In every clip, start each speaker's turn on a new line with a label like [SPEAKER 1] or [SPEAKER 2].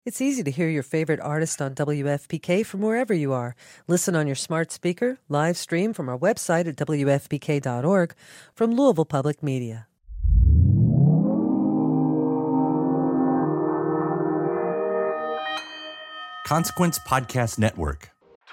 [SPEAKER 1] It's easy to hear your favorite artist on WFPK from wherever you are. Listen on your smart speaker, live stream from our website at WFPK.org from Louisville Public Media.
[SPEAKER 2] Consequence Podcast Network.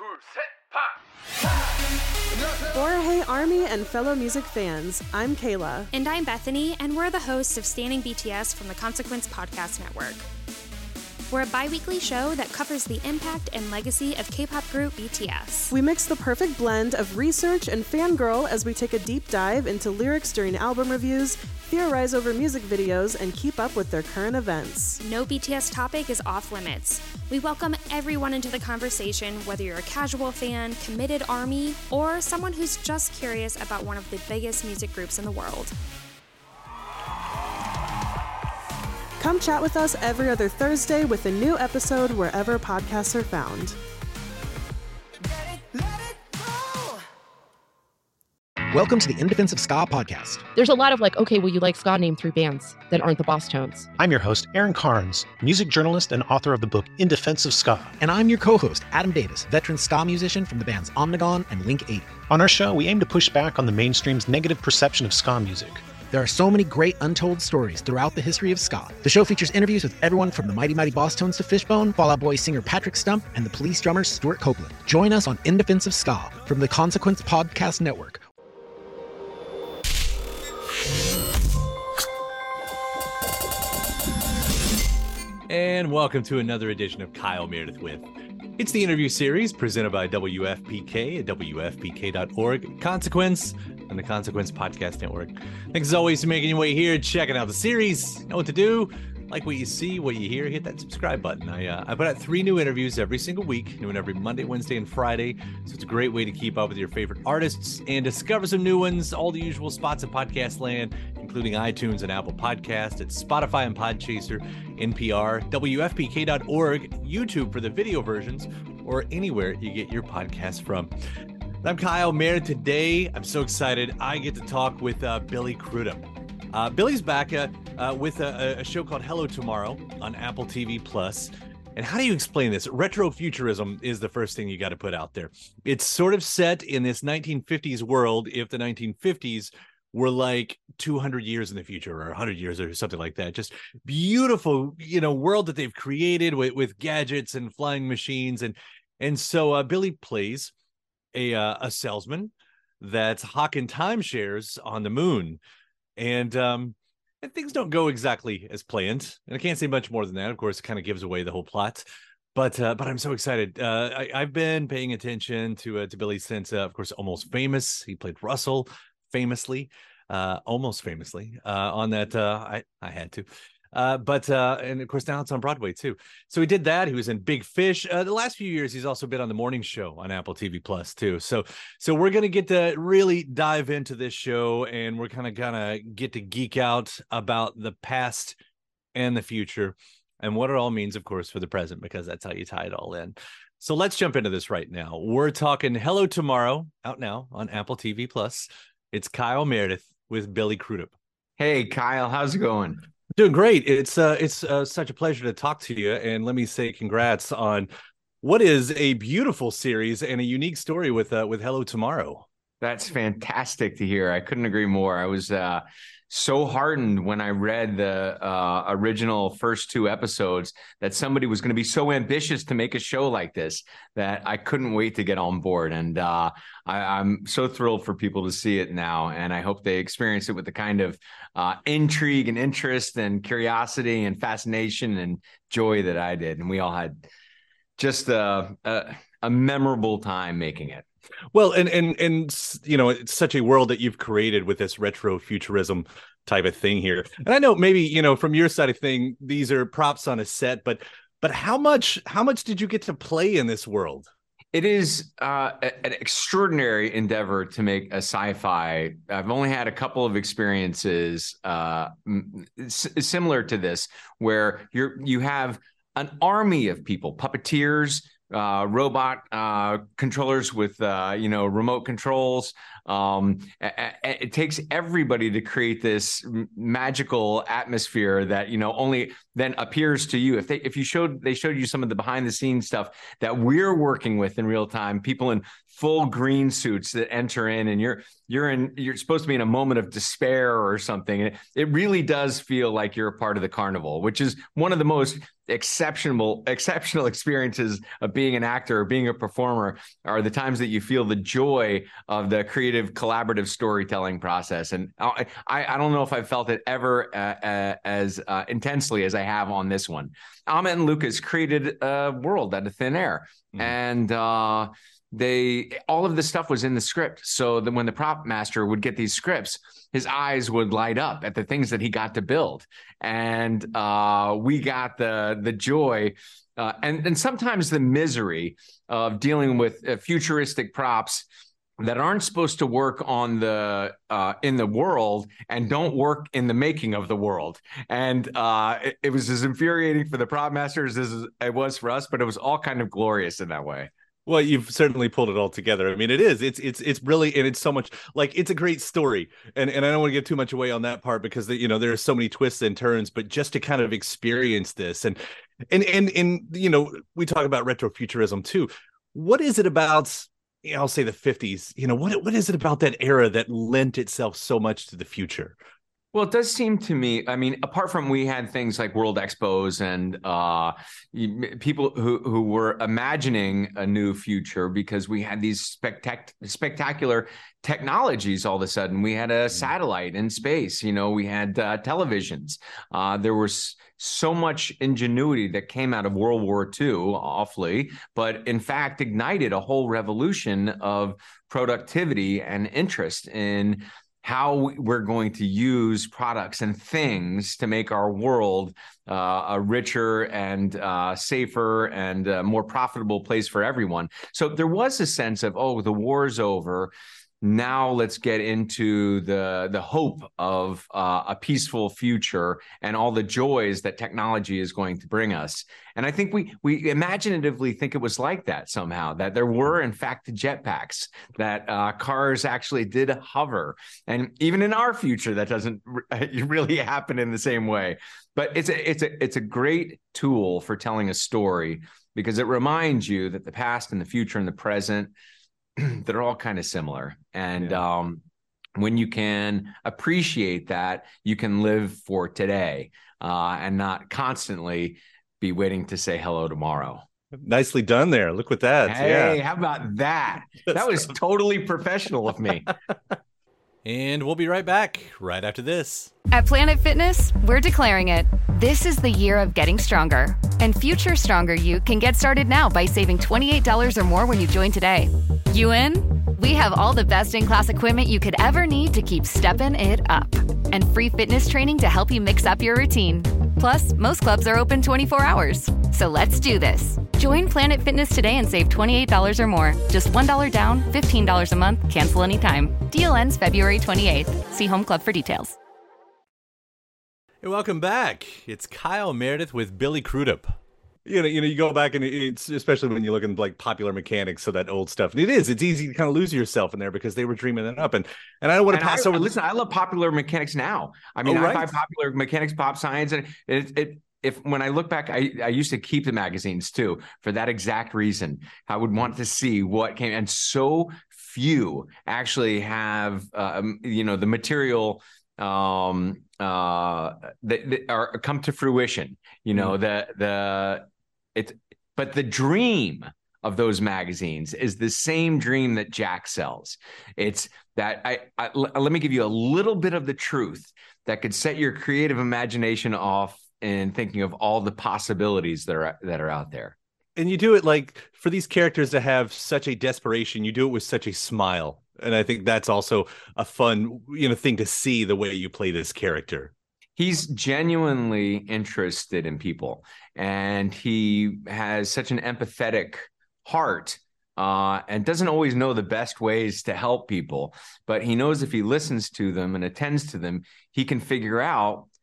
[SPEAKER 3] Hey Army and fellow music fans, I'm Kayla.
[SPEAKER 4] And I'm Bethany, and we're the hosts of Standing BTS from the Consequence Podcast Network. We're a bi-weekly show that covers the impact and legacy of K-pop group BTS.
[SPEAKER 3] We mix the perfect blend of research and fangirl as we take a deep dive into lyrics during album reviews, theorize over music videos, and keep up with their current events.
[SPEAKER 4] No BTS topic is off limits. We welcome everyone into the conversation, whether you're a casual fan, committed ARMY, or someone who's just curious about one of the biggest music groups in the world.
[SPEAKER 3] Come chat with us every other Thursday with a new episode wherever podcasts are found.
[SPEAKER 5] Welcome to the In Defense of Ska podcast.
[SPEAKER 6] There's a lot of okay, well, you like ska, name 3 bands that aren't the Boss Tones.
[SPEAKER 7] I'm your host, Aaron Carnes, music journalist and author of the book In Defense of Ska.
[SPEAKER 5] And I'm your co-host, Adam Davis, veteran ska musician from the bands Omnigone and Link 80.
[SPEAKER 7] On our show, we aim to push back on the mainstream's negative perception of ska music.
[SPEAKER 5] There are so many great untold stories throughout the history of ska. The show features interviews with everyone from the Mighty Mighty Boss Tones to Fishbone, Fall Out Boy singer Patrick Stump, and the Police drummer Stuart Copeland. Join us on In Defense of Ska from the Consequence Podcast Network.
[SPEAKER 8] And welcome to another edition of Kyle Meredith With. It's the interview series presented by WFPK at WFPK.org, Consequence, and the Consequence Podcast Network. Thanks as always for making your way here, checking out the series. You know what to do. Like what you see, what you hear, hit that subscribe button. I put out 3 new interviews every single week, doing every Monday, Wednesday, and Friday. So it's a great way to keep up with your favorite artists and discover some new ones, all the usual spots in podcast land, including iTunes and Apple Podcasts, at Spotify and Podchaser, NPR, WFPK.org, YouTube for the video versions, or anywhere you get your podcasts from. I'm Kyle Meredith. Today, I'm so excited. I get to talk with Billy Crudup. Billy's back with a show called Hello Tomorrow on Apple TV Plus. And how do you explain this? Retrofuturism is the first thing you got to put out there. It's sort of set in this 1950s world, if the 1950s were like 200 years in the future or 100 years or something like that. Just beautiful, world that they've created with gadgets and flying machines. And so Billy plays a salesman that's hawking timeshares on the moon. And things don't go exactly as planned. And I can't say much more than that. Of course, it kind of gives away the whole plot. But I'm so excited. I've been paying attention to Billy since, of course, Almost Famous. He played Russell famously, almost famously on that. I had to. And of course now it's on Broadway too. So he did that. He was in Big Fish. The last few years, he's also been on the morning show on Apple TV Plus too. So we're going to get to really dive into this show, and we're kind of gonna get to geek out about the past and the future and what it all means, of course, for the present, because that's how you tie it all in. So let's jump into this right now. We're talking Hello Tomorrow, out now on Apple TV Plus. It's Kyle Meredith with Billy Crudup.
[SPEAKER 9] Hey, Kyle, how's it going?
[SPEAKER 8] Doing great. It's such a pleasure to talk to you, and let me say congrats on what is a beautiful series and a unique story with Hello Tomorrow.
[SPEAKER 9] That's fantastic to hear. I couldn't agree more. I was so heartened when I read the original first 2 episodes that somebody was going to be so ambitious to make a show like this that I couldn't wait to get on board. And I'm so thrilled for people to see it now. And I hope they experience it with the kind of intrigue and interest and curiosity and fascination and joy that I did. And we all had just a memorable time making it.
[SPEAKER 8] Well, and it's such a world that you've created with this retro futurism type of thing here. And I know maybe, from your side of thing, these are props on a set, but how much did you get to play in this world?
[SPEAKER 9] It is an extraordinary endeavor to make a sci-fi. I've only had a couple of experiences similar to this, where you have an army of people, puppeteers, robot controllers with remote controls, It takes everybody to create this magical atmosphere that, only then appears to you. If they showed you some of the behind the scenes stuff that we're working with in real time, people in full green suits that enter in, and you're supposed to be in a moment of despair or something. It really does feel like you're a part of the carnival, which is one of the most exceptional experiences of being an actor or being a performer, are the times that you feel the joy of the creative collaborative storytelling process. And I don't know if I've felt it ever as intensely as I have on this one. Amit and Lucas created a world out of thin air. And all of this stuff was in the script. So that when the prop master would get these scripts, his eyes would light up at the things that he got to build. And we got the joy and sometimes the misery of dealing with futuristic props that aren't supposed to work on in the world and don't work in the making of the world. And it was as infuriating for the prop masters as it was for us, but it was all kind of glorious in that way.
[SPEAKER 8] Well, you've certainly pulled it all together. I mean, it's really, and it's so much, like, it's a great story. And I don't want to give too much away on that part because there are so many twists and turns, but just to kind of experience this and we talk about retrofuturism too. What is it about, I'll say the 50s, what is it about that era that lent itself so much to the future?
[SPEAKER 9] Well, it does seem to me, I mean, apart from we had things like World Expos and people who were imagining a new future because we had these spectacular technologies all of a sudden. We had a satellite in space, we had televisions. There was so much ingenuity that came out of World War II, awfully, but in fact ignited a whole revolution of productivity and interest in how we're going to use products and things to make our world a richer and safer and more profitable place for everyone. So there was a sense of, the war's over. Now let's get into the hope of a peaceful future and all the joys that technology is going to bring us. And I think we imaginatively think it was like that somehow, that there were, in fact, jetpacks, that cars actually did hover. And even in our future, that doesn't really happen in the same way. But it's a great tool for telling a story because it reminds you that the past and the future and the present, they're all kind of similar. And when you can appreciate that, you can live for today and not constantly be waiting to say hello tomorrow.
[SPEAKER 8] Nicely done there. Look at that.
[SPEAKER 9] Hey, how about that? That was totally professional of me.
[SPEAKER 8] And we'll be right back right after this.
[SPEAKER 10] At Planet Fitness, we're declaring it. This is the year of getting stronger. And future stronger you can get started now by saving $28 or more when you join today. You in? We have all the best-in-class equipment you could ever need to keep stepping it up. And free fitness training to help you mix up your routine. Plus, most clubs are open 24 hours. So let's do this. Join Planet Fitness today and save $28 or more. Just $1 down, $15 a month, cancel anytime. Deal ends February 28th. See Home Club for details.
[SPEAKER 8] Hey, welcome back. It's Kyle Meredith with Billy Crudup. You go back and it's especially when you look in like Popular Mechanics, so that old stuff. And it's easy to kind of lose yourself in there because they were dreaming it up. And I don't want to pass over.
[SPEAKER 9] Listen, I love Popular Mechanics now. I mean, I buy Popular Mechanics, Pop Science, and when I look back, I used to keep the magazines too for that exact reason. I would want to see what came, and so few actually have the material that are come to fruition. But the dream of those magazines is the same dream that Jack sells. It's that let me give you a little bit of the truth that could set your creative imagination off in thinking of all the possibilities that are out there.
[SPEAKER 8] And you do it like for these characters to have such a desperation, you do it with such a smile. And I think that's also a fun, thing to see the way you play this character.
[SPEAKER 9] He's genuinely interested in people, and he has such an empathetic heart and doesn't always know the best ways to help people. But he knows if he listens to them and attends to them, he can figure out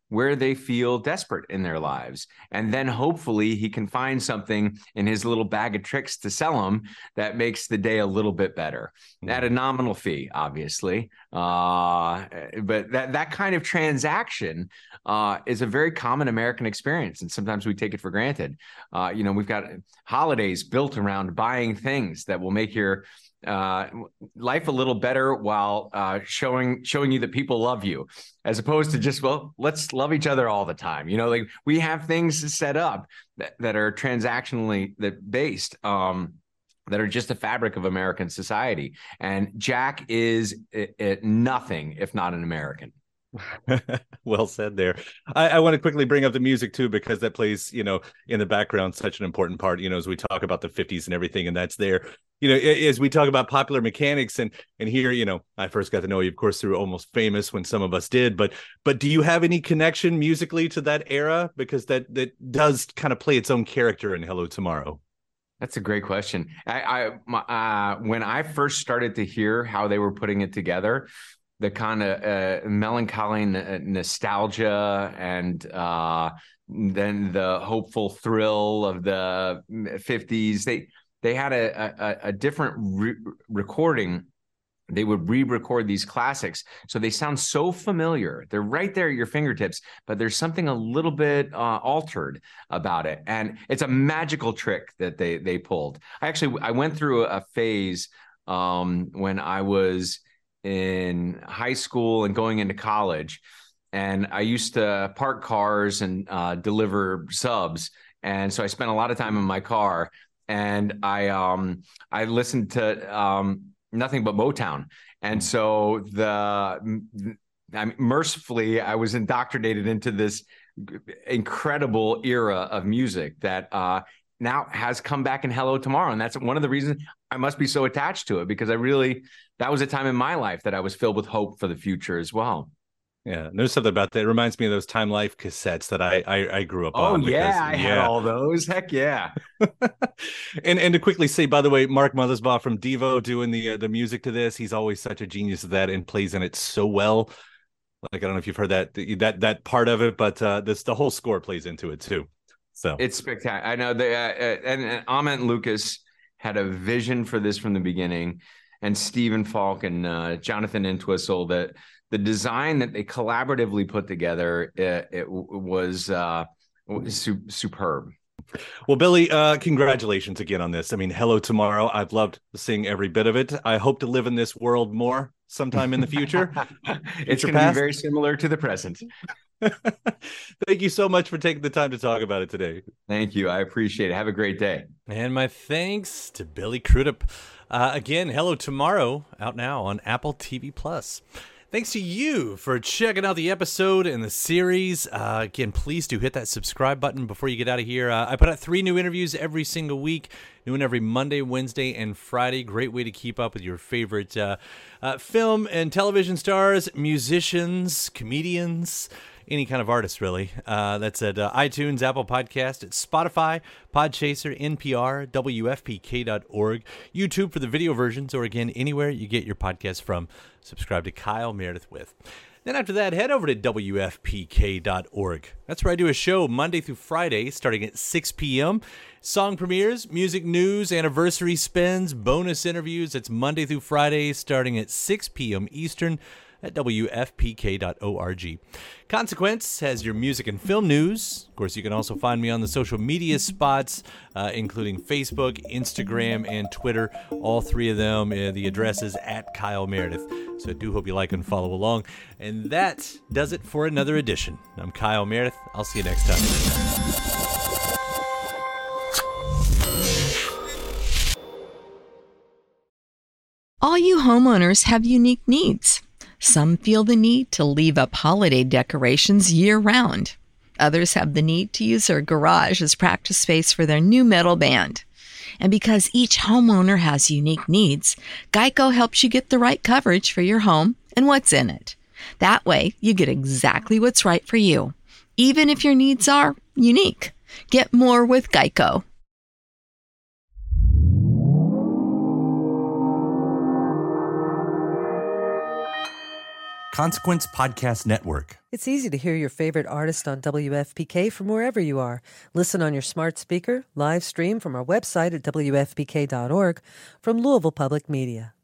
[SPEAKER 9] where they feel desperate in their lives. And then hopefully he can find something in his little bag of tricks to sell them that makes the day a little bit better at a nominal fee, obviously. But that kind of transaction is a very common American experience. And sometimes we take it for granted. We've got holidays built around buying things that will make your life a little better while showing you that people love you, as opposed to just, well, let's love each other all the time. Like we have things set up that are transactionally based, that are just the fabric of American society. And Jack is nothing if not an American.
[SPEAKER 8] Well said there. I want to quickly bring up the music too, because that plays, in the background, such an important part, as we talk about the 50s and everything, and that's there. As we talk about Popular Mechanics and here, I first got to know you, of course, through Almost Famous, when some of us did, but do you have any connection musically to that era? Because that does kind of play its own character in Hello Tomorrow.
[SPEAKER 9] That's a great question. When I first started to hear how they were putting it together, the kind of melancholy nostalgia and then the hopeful thrill of the 50s. They had a different recording. They would re-record these classics, so they sound so familiar. They're right there at your fingertips, but there's something a little bit altered about it, and it's a magical trick that they pulled. I went through a phase when I was in high school and going into college, and I used to park cars and deliver subs, and so I spent a lot of time in my car, and I listened to nothing but Motown, and so mercifully I was indoctrinated into this incredible era of music that now has come back in Hello Tomorrow, and that's one of the reasons I must be so attached to it, because that was a time in my life that I was filled with hope for the future as well.
[SPEAKER 8] Yeah, there's something about that. It reminds me of those Time Life cassettes that I grew up on.
[SPEAKER 9] Oh, yeah, I had all those. Heck yeah.
[SPEAKER 8] And to quickly say, by the way, Mark Mothersbaugh from Devo doing the music to this, he's always such a genius at that and plays in it so well. Like, I don't know if you've heard that part of it, but the whole score plays into it too. So
[SPEAKER 9] it's spectacular. I know and Ahmet Lucas had a vision for this from the beginning, and Stephen Falk and Jonathan Entwistle, that the design that they collaboratively put together, it was superb.
[SPEAKER 8] Well, Billy, congratulations again on this. I mean, Hello Tomorrow. I've loved seeing every bit of it. I hope to live in this world more sometime in the future.
[SPEAKER 9] It's going to be very similar to the present.
[SPEAKER 8] Thank you so much for taking the time to talk about it today.
[SPEAKER 9] Thank you. I appreciate it. Have a great day.
[SPEAKER 8] And my thanks to Billy Crudup. Again, Hello Tomorrow, out now on Apple TV+. Thanks to you for checking out the episode and the series. Again, please do hit that subscribe button before you get out of here. I put out 3 new interviews every single week, new one every Monday, Wednesday, and Friday. Great way to keep up with your favorite film and television stars, musicians, comedians, any kind of artist, really. That's at iTunes, Apple Podcast, at Spotify, Podchaser, NPR, WFPK.org, YouTube for the video versions, or again, anywhere you get your podcast from. Subscribe to Kyle Meredith With. Then after that, head over to WFPK.org. That's where I do a show Monday through Friday, starting at 6 p.m. Song premieres, music news, anniversary spins, bonus interviews. It's Monday through Friday, starting at 6 p.m. Eastern, at WFPK.org. Consequence has your music and film news. Of course, you can also find me on the social media spots, including Facebook, Instagram, and Twitter. All 3 of them, the address is at Kyle Meredith. So I do hope you like and follow along. And that does it for another edition. I'm Kyle Meredith. I'll see you next time.
[SPEAKER 11] All you homeowners have unique needs. Some feel the need to leave up holiday decorations year-round. Others have the need to use their garage as practice space for their new metal band. And because each homeowner has unique needs, Geico helps you get the right coverage for your home and what's in it. That way, you get exactly what's right for you, even if your needs are unique. Get more with Geico.
[SPEAKER 2] Consequence Podcast Network.
[SPEAKER 1] It's easy to hear your favorite artist on WFPK from wherever you are. Listen on your smart speaker, live stream from our website at WFPK.org, from Louisville Public Media.